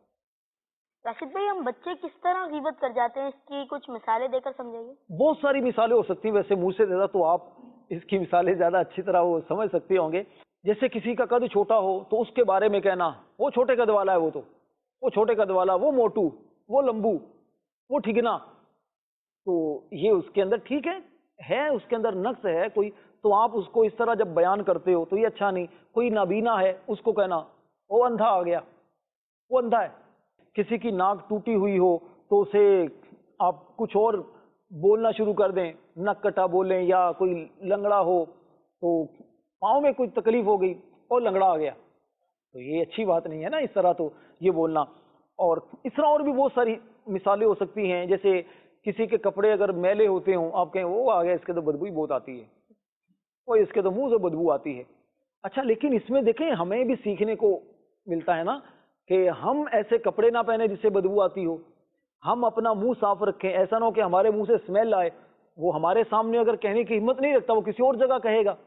راشد بھائی، ہم بچے کس طرح غیبت کر جاتے ہیں، اس کی کچھ مثالیں دے کر سمجھائیے۔ بہت ساری مثالیں ہو سکتی ہیں، ویسے منہ سے زیادہ تو آپ اس کی مثالیں زیادہ اچھی طرح وہ سمجھ سکتے ہوں گے. جیسے کسی کا قد چھوٹا ہو تو اس کے بارے میں کہنا وہ چھوٹے قد والا ہے، وہ چھوٹے قد والا، وہ موٹو، وہ لمبو، وہ ٹھگنا. تو یہ اس کے اندر ٹھیک ہے اس کے اندر نقص ہے کوئی، تو آپ اس کو اس طرح جب بیان کرتے ہو تو یہ اچھا نہیں. کوئی نابینا ہے اس کو کہنا وہ اندھا آ گیا، وہ اندھا ہے. کسی کی ناک ٹوٹی ہوئی ہو تو اسے آپ کچھ اور بولنا شروع کر دیں، نک کٹا بولیں، یا کوئی لنگڑا ہو تو پاؤں میں کوئی تکلیف ہو گئی اور لنگڑا آ گیا، تو یہ اچھی بات نہیں ہے نا اس طرح تو یہ بولنا. اور اس طرح اور بھی بہت ساری مثالیں ہو سکتی ہیں. جیسے کسی کے کپڑے اگر میلے ہوتے ہوں، آپ کہیں وہ آ گیا اس کے تو بدبو ہی بہت آتی ہے، وہ اس کے تو منہ سے بدبو آتی ہے. اچھا لیکن اس میں دیکھیں ہمیں بھی سیکھنے کو ملتا ہے نا کہ ہم ایسے کپڑے نہ پہنے جس سے بدبو آتی ہو، ہم اپنا منہ صاف رکھیں. ایسا نہ ہو کہ ہمارے منہ سے اسمیل آئے، وہ ہمارے سامنے اگر کہنے کی ہمت نہیں رکھتا وہ کسی اور جگہ کہے گا،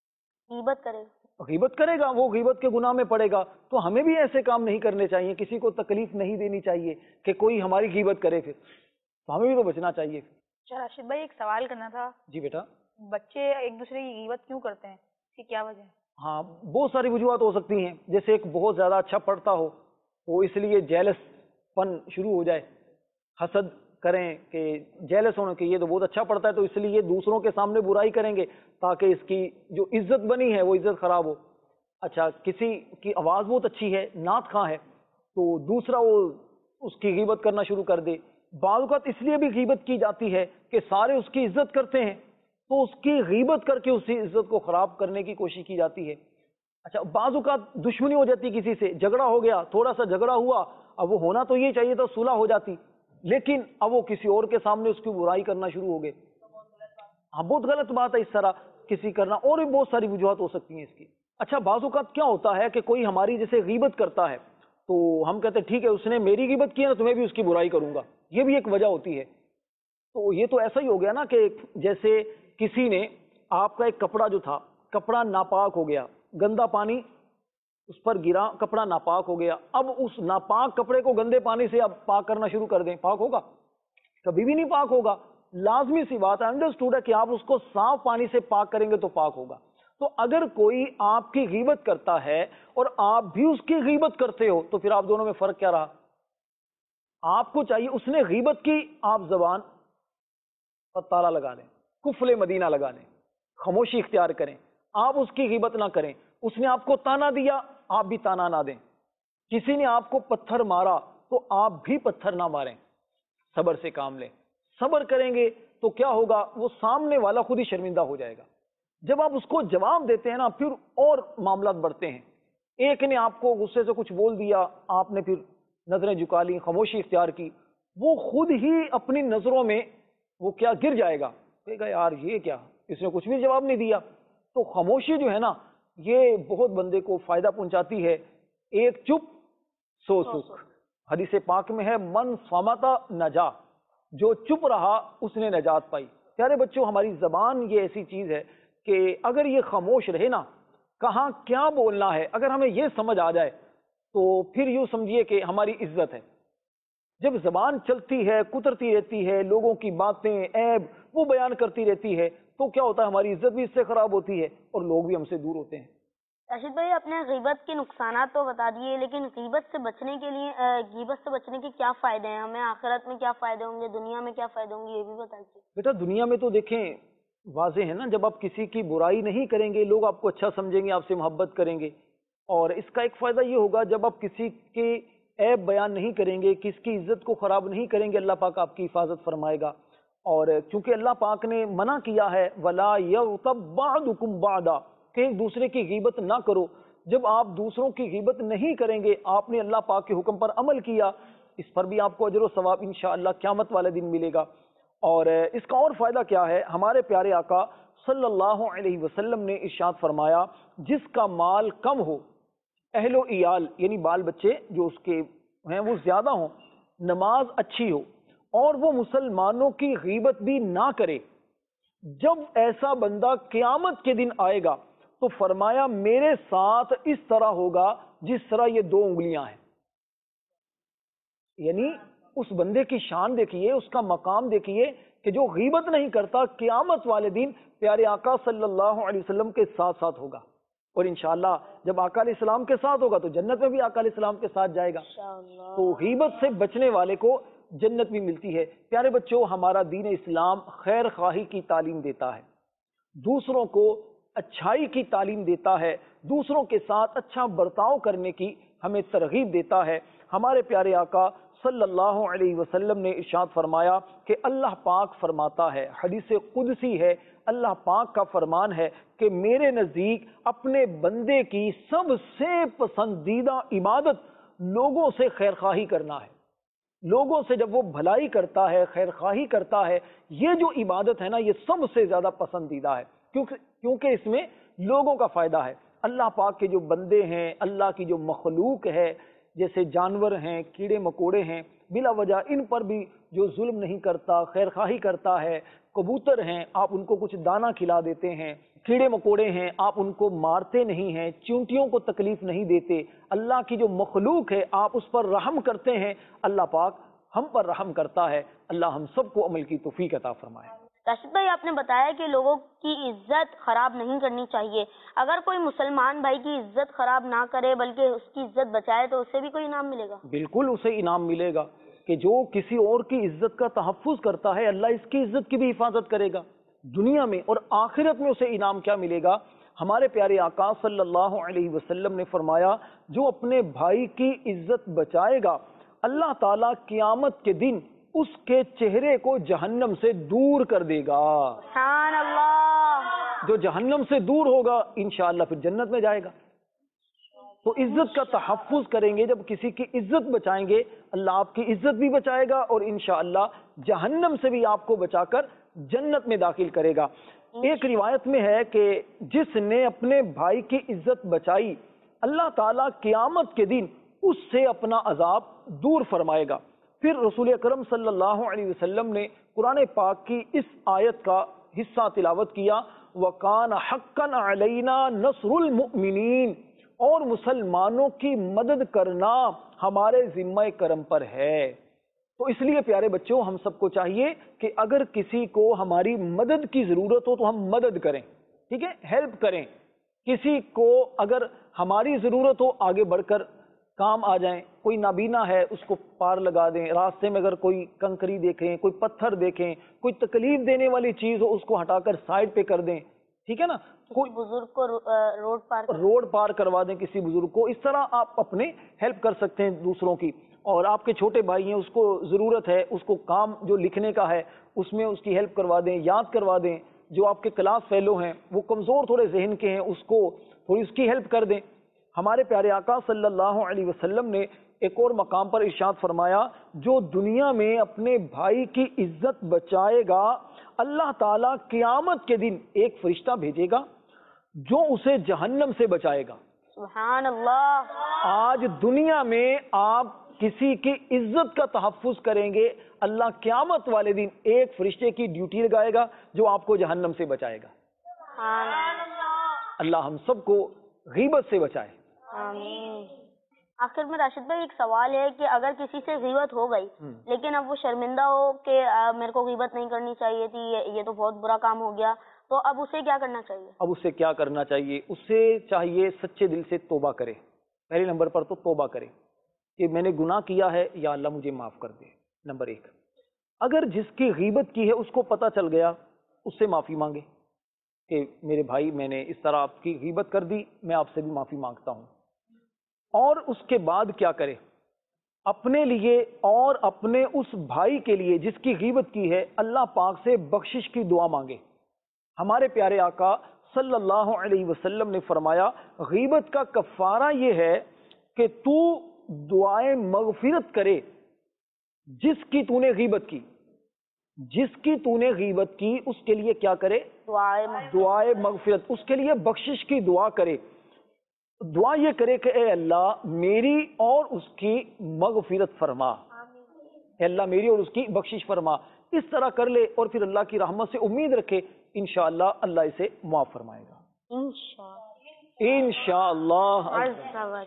غیبت کرے گا، وہ غیبت کے گناہ میں پڑے گا. تو ہمیں بھی ایسے کام نہیں کرنے چاہیے، کسی کو تکلیف نہیں دینی چاہیے کہ کوئی ہماری غیبت کرے، پھر تو ہمیں بھی تو بچنا چاہیے. اچھا راشد بھائی ایک سوال کرنا تھا. جی بیٹا. بچے ایک دوسرے کی غیبت کیوں کرتے ہیں، اس کی کیا وجہ ہے؟ ہاں بہت ساری وجوہات ہو سکتی ہیں. جیسے ایک بہت زیادہ اچھا پڑھتا ہو وہ اس لیے جیلس پن شروع ہو جائے، حسد کریں کہ جیلس ہونے کہ یہ تو بہت اچھا پڑھتا ہے تو اس لیے یہ دوسروں کے سامنے برائی کریں گے تاکہ اس کی جو عزت بنی ہے وہ عزت خراب ہو. اچھا کسی کی آواز بہت اچھی ہے، نعت خواں ہے، تو دوسرا وہ اس کی غیبت کرنا شروع کر دے. بعض اوقات اس لیے بھی غیبت کی جاتی ہے کہ سارے اس کی عزت کرتے ہیں تو اس کی غیبت کر کے اس کی عزت کو خراب کرنے کی کوشش کی جاتی ہے. اچھا بعض اوقات دشمنی ہو جاتی، کسی سے جھگڑا ہو گیا، تھوڑا سا جھگڑا ہوا، اب وہ ہونا تو یہ چاہیے تھا صلح ہو جاتی، لیکن اب وہ کسی اور کے سامنے اس کی برائی کرنا شروع ہو گئے. ہاں بہت غلط بات ہے اس طرح کسی کرنا. اور بھی بہت ساری وجوہات ہو سکتی ہیں اس کی. اچھا بعض اوقات کیا ہوتا ہے کہ کوئی ہماری جیسے غیبت کرتا ہے تو ہم کہتے ہیں ٹھیک ہے اس نے میری غیبت کی ہے نا تو میں بھی اس کی برائی کروں گا، یہ بھی ایک وجہ ہوتی ہے. تو یہ تو ایسا ہی ہو گیا نا کہ جیسے کسی نے آپ کا ایک کپڑا جو تھا، کپڑا ناپاک ہو گیا، گندا پانی اس پر گرا، کپڑا ناپاک ہو گیا. اب اس ناپاک کپڑے کو گندے پانی سے اب پاک کرنا شروع کر دیں، پاک ہوگا؟ کبھی بھی نہیں پاک ہوگا. لازمی سی بات ہے، انڈرسٹوڈ ہے کہ آپ اس کو صاف پانی سے پاک کریں گے تو پاک ہوگا. تو اگر کوئی آپ کی غیبت کرتا ہے اور آپ بھی اس کی غیبت کرتے ہو تو پھر آپ دونوں میں فرق کیا رہا؟ آپ کو چاہیے اس نے غیبت کی، آپ زبان پر تالا لگا لیں، قفل مدینہ لگا لیں، خاموشی اختیار کریں، آپ اس کی غیبت نہ کریں. اس نے آپ کو تانا دیا، آپ بھی تانا نہ دیں. کسی نے آپ کو پتھر مارا تو آپ بھی پتھر نہ ماریں، صبر سے کام لیں. صبر کریں گے تو کیا ہوگا؟ وہ سامنے والا خود ہی شرمندہ ہو جائے گا. جب آپ اس کو جواب دیتے ہیں نا پھر اور معاملات بڑھتے ہیں. ایک نے آپ کو غصے سے کچھ بول دیا، آپ نے پھر نظریں جھکا لی، خاموشی اختیار کی، وہ خود ہی اپنی نظروں میں وہ کیا گر جائے گا، کہے گا یار یہ کیا، اس نے کچھ بھی جواب نہیں دیا. تو خاموشی جو ہے نا یہ بہت بندے کو فائدہ پہنچاتی ہے. ایک چپ سو سکھ، حدیث پاک میں ہے من صامتا نجا، جو چپ رہا اس نے نجات پائی. پیارے بچوں ہماری زبان یہ ایسی چیز ہے کہ اگر یہ خاموش رہے نا، کہاں کیا بولنا ہے اگر ہمیں یہ سمجھ آ جائے تو پھر یوں سمجھیے کہ ہماری عزت ہے. جب زبان چلتی ہے، کترتی رہتی ہے، لوگوں کی باتیں عیب وہ بیان کرتی رہتی ہے تو کیا ہوتا ہے؟ ہماری عزت بھی اس سے خراب ہوتی ہے اور لوگ بھی ہم سے دور ہوتے ہیں. راشد بھائی اپنے غیبت کے نقصانات تو بتا دیے، لیکن غیبت سے بچنے کے لیے غیبت سے بچنے کے کیا فائدے ہیں؟ ہمیں آخرت میں کیا فائدے ہوں گے، دنیا میں کیا فائدے ہوں گے، یہ بھی بتائیے. بیٹا دنیا میں تو دیکھیں واضح ہے نا، جب آپ کسی کی برائی نہیں کریں گے لوگ آپ کو اچھا سمجھیں گے، آپ سے محبت کریں گے. اور اس کا ایک فائدہ یہ ہوگا جب آپ کسی کے عیب بیان نہیں کریں گے، کس کی عزت کو خراب نہیں کریں گے، اللہ پاک آپ کی حفاظت فرمائے گا. اور چونکہ اللہ پاک نے منع کیا ہے وَلَا يَغْتَبْ بَعْضُكُمْ بَعْضًا، کہ ایک دوسرے کی غیبت نہ کرو. جب آپ دوسروں کی غیبت نہیں کریں گے، آپ نے اللہ پاک کے حکم پر عمل کیا، اس پر بھی آپ کو اجر و ثواب انشاءاللہ قیامت والے دن ملے گا. اور اس کا اور فائدہ کیا ہے؟ ہمارے پیارے آقا صلی اللہ علیہ وسلم نے ارشاد فرمایا جس کا مال کم ہو، اہل و عیال یعنی بال بچے جو اس کے ہیں وہ زیادہ ہوں، نماز اچھی ہو اور وہ مسلمانوں کی غیبت بھی نہ کرے، جب ایسا بندہ قیامت کے دن آئے گا تو فرمایا میرے ساتھ اس طرح ہوگا جس طرح یہ 2 انگلیاں ہیں. یعنی اس بندے کی شان دیکھیے، اس کا مقام دیکھیے کہ جو غیبت نہیں کرتا قیامت والے دن پیارے آقا صلی اللہ علیہ وسلم کے ساتھ ساتھ ہوگا، اور انشاءاللہ جب آقا علیہ السلام کے ساتھ ہوگا تو جنت میں بھی آقا علیہ السلام کے ساتھ جائے گا۔ تو غیبت سے بچنے والے کو جنت بھی ملتی ہے۔ پیارے بچوں، ہمارا دین اسلام خیر خواہی کی تعلیم دیتا ہے، دوسروں کو اچھائی کی تعلیم دیتا ہے، دوسروں کے ساتھ اچھا برتاؤ کرنے کی ہمیں ترغیب دیتا ہے۔ ہمارے پیارے آقا صلی اللہ علیہ وسلم نے ارشاد فرمایا کہ اللہ پاک فرماتا ہے، حدیث قدسی ہے، اللہ پاک کا فرمان ہے کہ میرے نزدیک اپنے بندے کی سب سے پسندیدہ عبادت لوگوں سے خیر خواہی کرنا ہے۔ لوگوں سے جب وہ بھلائی کرتا ہے، خیر خواہی کرتا ہے، یہ جو عبادت ہے نا، یہ سب سے زیادہ پسندیدہ ہے، کیونکہ اس میں لوگوں کا فائدہ ہے۔ اللہ پاک کے جو بندے ہیں، اللہ کی جو مخلوق ہے، جیسے جانور ہیں، کیڑے مکوڑے ہیں، بلا وجہ ان پر بھی جو ظلم نہیں کرتا، خیر خواہی کرتا ہے۔ کبوتر ہیں، آپ ان کو کچھ دانہ کھلا دیتے ہیں، کیڑے مکوڑے ہیں، آپ ان کو مارتے نہیں ہیں، چونٹیوں کو تکلیف نہیں دیتے، اللہ کی جو مخلوق ہے آپ اس پر رحم کرتے ہیں، اللہ پاک ہم پر رحم کرتا ہے۔ اللہ ہم سب کو عمل کی توفیق عطا فرمائے۔ راشد بھائی، آپ نے بتایا کہ لوگوں کی عزت خراب نہیں کرنی چاہیے، اگر کوئی مسلمان بھائی کی عزت خراب نہ کرے بلکہ اس کی عزت بچائے تو اسے بھی کوئی انعام ملے گا؟ بالکل اسے انعام ملے گا، کہ جو کسی اور کی عزت کا تحفظ کرتا ہے اللہ اس کی عزت کی بھی حفاظت کرے گا، دنیا میں اور آخرت میں اسے انعام کیا ملے گا؟ ہمارے پیارے آقا صلی اللہ علیہ وسلم نے فرمایا، جو اپنے بھائی کی عزت بچائے گا اللہ تعالیٰ قیامت کے دن اس کے چہرے کو جہنم سے دور کر دے گا۔ سبحان اللہ۔ جو جہنم سے دور ہوگا انشاءاللہ پھر جنت میں جائے گا۔ تو عزت کا تحفظ کریں گے، جب کسی کی عزت بچائیں گے اللہ آپ کی عزت بھی بچائے گا اور انشاءاللہ جہنم سے بھی آپ کو بچا کر جنت میں داخل کرے گا۔ ایک روایت میں ہے کہ جس نے اپنے بھائی کی عزت بچائی اللہ تعالیٰ قیامت کے دن اس سے اپنا عذاب دور فرمائے گا۔ پھر رسول اکرم صلی اللہ علیہ وسلم نے قرآن پاک کی اس آیت کا حصہ تلاوت کیا، وَقَانَ حَقًّا عَلَيْنَا نَصْرُ الْمُؤْمِنِينَ، اور مسلمانوں کی مدد کرنا ہمارے ذمہ کرم پر ہے۔ تو اس لیے پیارے بچوں، ہم سب کو چاہیے کہ اگر کسی کو ہماری مدد کی ضرورت ہو تو ہم مدد کریں، ٹھیک ہے، ہیلپ کریں۔ کسی کو اگر ہماری ضرورت ہو آگے بڑھ کر کام آ جائیں، کوئی نابینا ہے اس کو پار لگا دیں، راستے میں اگر کوئی کنکری دیکھیں، کوئی پتھر دیکھیں، کوئی تکلیف دینے والی چیز ہو اس کو ہٹا کر سائڈ پہ کر دیں، ٹھیک ہے نا، کوئی بزرگ کو روڈ پار کروا دیں کسی بزرگ کو۔ اس طرح آپ اپنے ہیلپ کر سکتے ہیں دوسروں کی۔ اور آپ کے چھوٹے بھائی ہیں، اس کو ضرورت ہے، اس کو کام جو لکھنے کا ہے اس میں اس کی ہیلپ کروا دیں، یاد کروا دیں۔ جو آپ کے کلاس فیلو ہیں وہ کمزور تھوڑے ذہن کے ہیں، اس کو تھوڑی اس کی ہیلپ کر دیں۔ ہمارے پیارے آقا صلی اللہ علیہ وسلم نے ایک اور مقام پر ارشاد فرمایا، جو دنیا میں اپنے بھائی کی عزت بچائے گا اللہ تعالیٰ قیامت کے دن ایک فرشتہ بھیجے گا جو اسے جہنم سے بچائے گا۔ سبحان اللہ۔ آج دنیا میں آپ کسی کی عزت کا تحفظ کریں گے اللہ قیامت والے دن ایک فرشتے کی ڈیوٹی لگائے گا جو آپ کو جہنم سے بچائے گا۔ اللہ ہم سب کو غیبت سے بچائے۔ آمین۔ آخر میں راشد بھائی ایک سوال ہے کہ اگر کسی سے غیبت ہو گئی لیکن اب وہ شرمندہ ہو کہ میرے کو غیبت نہیں کرنی چاہیے تھی، یہ تو بہت برا کام ہو گیا، تو اب اسے کیا کرنا چاہیے؟ اب اسے کیا کرنا چاہیے؟ اسے چاہیے سچے دل سے توبہ کرے۔ پہلے نمبر پر تو توبہ کرے کہ میں نے گناہ کیا ہے، یا اللہ مجھے معاف کر دے، نمبر ایک۔ اگر جس کی غیبت کی ہے اس کو پتہ چل گیا، اس سے معافی مانگے کہ میرے بھائی میں نے اس طرح آپ کی غیبت کر دی، میں آپ سے بھی معافی مانگتا ہوں۔ اور اس کے بعد کیا کرے؟ اپنے لیے اور اپنے اس بھائی کے لیے جس کی غیبت کی ہے اللہ پاک سے بخشش کی دعا مانگے۔ ہمارے پیارے آقا صلی اللہ علیہ وسلم نے فرمایا، غیبت کا کفارہ یہ ہے کہ تو دعائے مغفرت کرے جس کی تو نے غیبت کی، جس کی تو نے غیبت کی اس کے لیے کیا کرے؟ دعائے مغفرت، اس کے لیے بخشش کی دعا کرے۔ دعا یہ کرے کہ اے اللہ میری اور اس کی مغفرت فرما، اے اللہ میری اور اس کی بخشش فرما۔ اس طرح کر لے اور پھر اللہ کی رحمت سے امید رکھے، انشاءاللہ اللہ اسے معاف فرمائے گا انشاءاللہ۔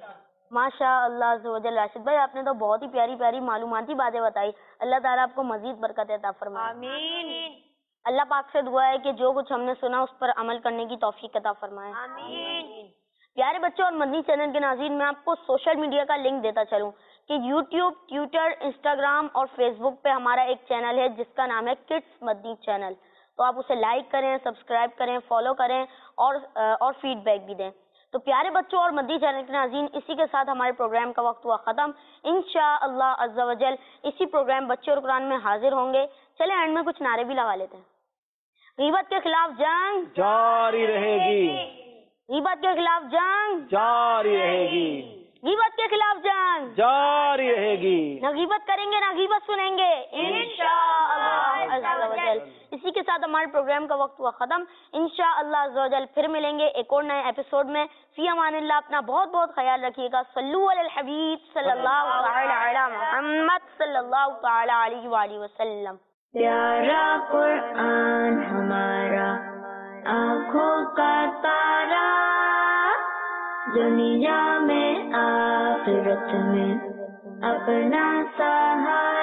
ماشاء اللہ عز و جل. راشد بھائی آپ نے تو بہت ہی پیاری پیاری معلوماتی باتیں بتائی. اللہ تعالیٰ آپ کو مزید برکت عطا فرمائے. آمین. اللہ پاک سے دعا ہے کہ جو کچھ ہم نے سنا اس پر عمل کرنے کی توفیق عطا فرمائے. آمین. پیارے بچوں اور مدنی چینل کے ناظرین، میں آپ کو سوشل میڈیا کا لنک دیتا چلوں کہ یوٹیوب، ٹویٹر، انسٹاگرام اور فیس بک پہ ہمارا ایک چینل ہے جس کا نام ہے کڈس مدنی چینل. تو آپ اسے لائک کریں، سبسکرائب کریں، فالو کریں اور فیڈ بیک بھی دیں. تو پیارے بچوں اور مدنی چینل کے ناظرین، اسی کے ساتھ ہمارے پروگرام کا وقت ہوا ختم. انشاءاللہ عز و جل اسی پروگرام بچے اور قرآن میں حاضر ہوں گے. چلیں اینڈ میں کچھ نعرے بھی لگا لیتے ہیں. غیبت کے خلاف جنگ جاری رہے گی، غیبت کے خلاف جنگ جاری رہے گی، غیبت کے خلاف جنگ. جاری رہے گی. نہ غیبت کریں گے نہ غیبت سنیں گے انشاءاللہ عز و جل. اسی کے ساتھ ہمارے پروگرام کا وقت ہوا ختم. انشاءاللہ عز و جل پھر ملیں گے ایک اور نئے ایپیسوڈ میں. فی امان اللہ. اپنا بہت بہت خیال رکھیے گا. صلو علی الحبیب صلی اللہ تعالی علی محمد صلی اللہ تعالی علیہ وآلہ وسلم. پیارا قرآن ہمارا آنکھوں کا تارا، دنیا میں آخرت میں اپنا سہارا.